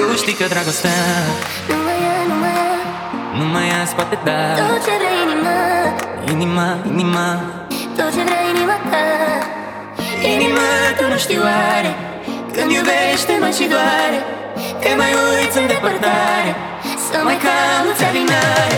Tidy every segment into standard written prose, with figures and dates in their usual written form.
Tu știi că dragostea nu mai ia, poate da tot ce vrea inima, inima, inima. tot ce vrea inima ta. Inima, tu nu știi oare, când iubește mai și doare, te mai uiți în depărtare, să mai cauți alinare.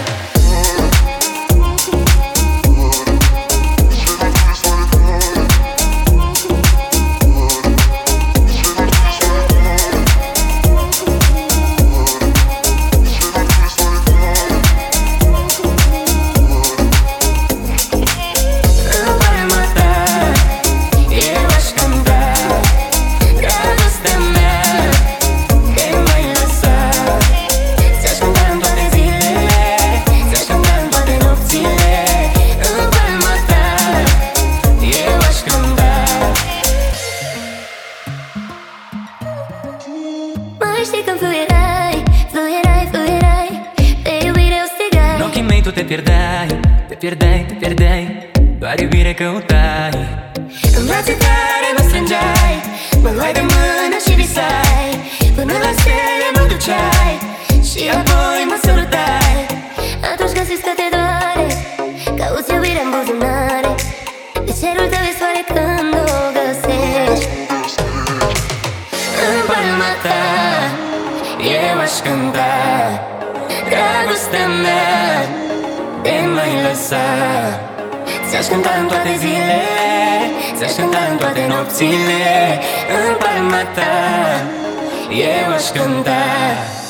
Știi când fluierai, fluierai, fluierai, de iubire o strigai. În ochii mei tu te pierdeai, te pierdeai, te pierdeai, doar iubire căutai. În brațe tare mă strângeai, mă luai de mână și visai, până la stele mă duceai și apoi mă sărutai. Atunci când simți că te doare, cauți iubire în buzunare, de cerul tău e soare când o găsești. În palma ta eu aș cânta dragostea mea, te mai lăsa. Ți-aș cânta în toate zilele, ți-aș cânta în toate nopțile. În palma ta eu aș cânta